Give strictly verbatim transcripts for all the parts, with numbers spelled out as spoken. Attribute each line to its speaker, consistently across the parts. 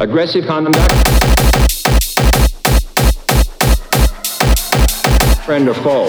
Speaker 1: aggressive conduct, friend or foe.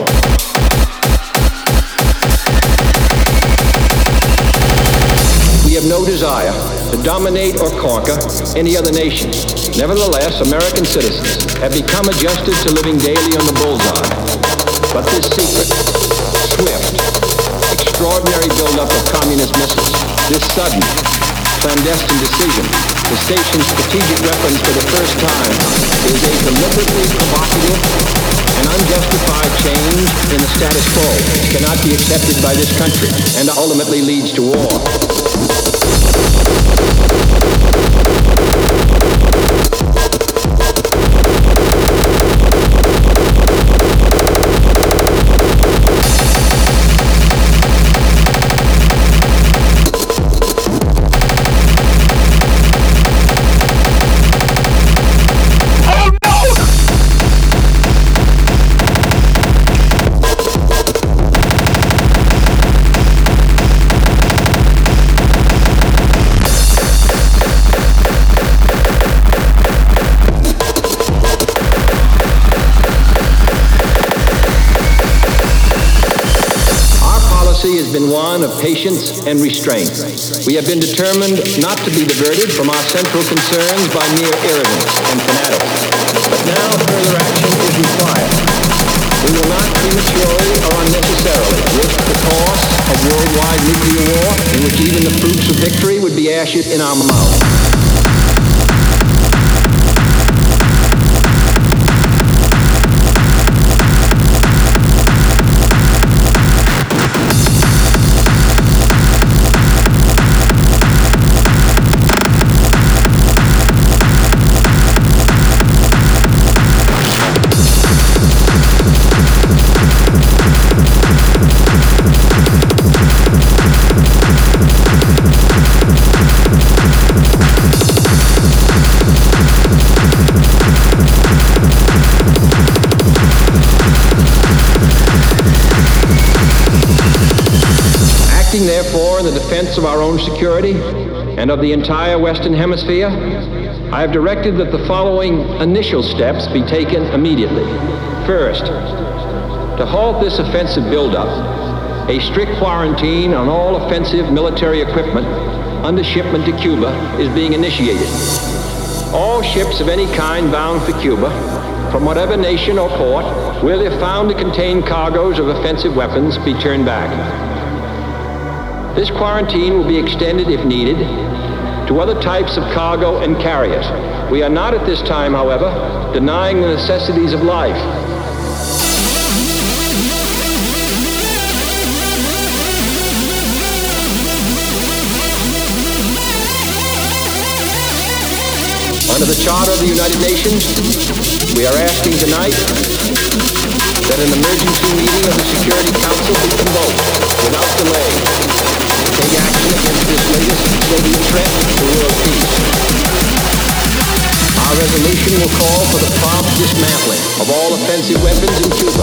Speaker 1: We have no desire to dominate or conquer any other nation. Nevertheless, American citizens have become adjusted to living daily on the bullseye. But this secret, swift, extraordinary buildup of communist missiles, this sudden, clandestine decision to station strategic weapons for the first time is a deliberately provocative and unjustified change in the status quo. It cannot be accepted by this country and ultimately leads to war. Has been one of patience and restraint. We have been determined not to be diverted from our central concerns by mere irritants and fanatics. But now further action is required. We will not prematurely or unnecessarily risk the cost of worldwide nuclear war, in which even the fruits of victory would be ashes in our mouth. Therefore, in the defense of our own security and of the entire Western Hemisphere, I have directed that the following initial steps be taken immediately. First, to halt this offensive buildup, a strict quarantine on all offensive military equipment under shipment to Cuba is being initiated. All ships of any kind bound for Cuba, from whatever nation or port, where they're found to contain cargoes of offensive weapons, be turned back. This quarantine will be extended, if needed, to other types of cargo and carriers. We are not at this time, however, denying the necessities of life. Under the Charter of the United Nations, we are asking tonight that an emergency meeting of the Security Council be convoked without delay to take action against this latest Soviet threat to world peace. Our resolution will call for the prompt dismantling of all offensive weapons in Cuba.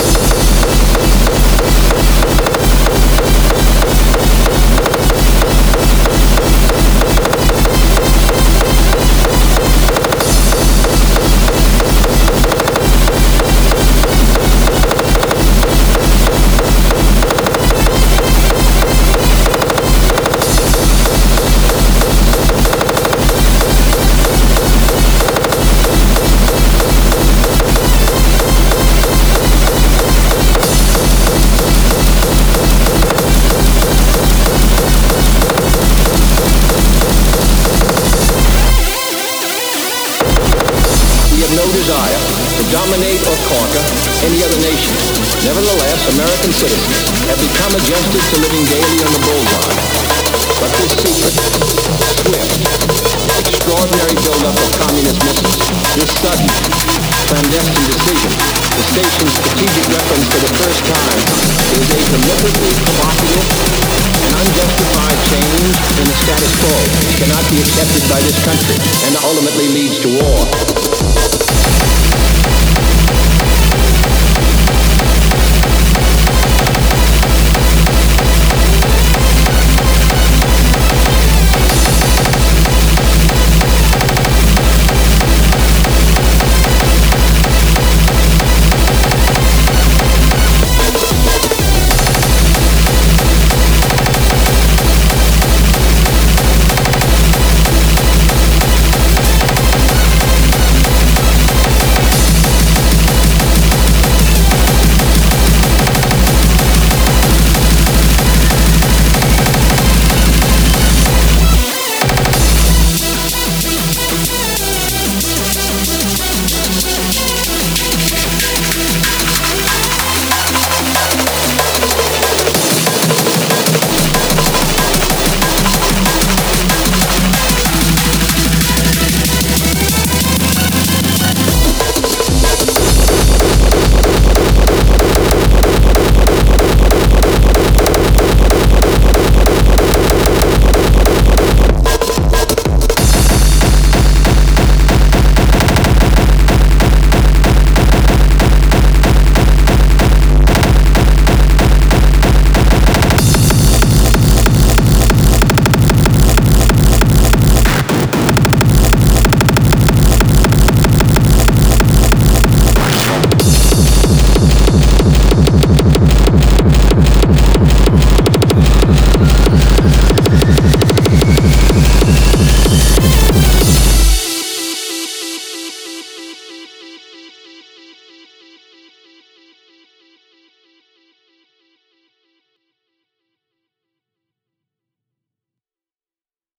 Speaker 1: Dominate or conquer any other nation. Nevertheless, American citizens have become adjusted to living daily on the bullseye. But this secret, swift, extraordinary buildup of communist missiles, this sudden, clandestine decision to station strategic weapons for the first time is a deliberately provocative and unjustified change in the status quo. It cannot be accepted by this country and ultimately leads to war.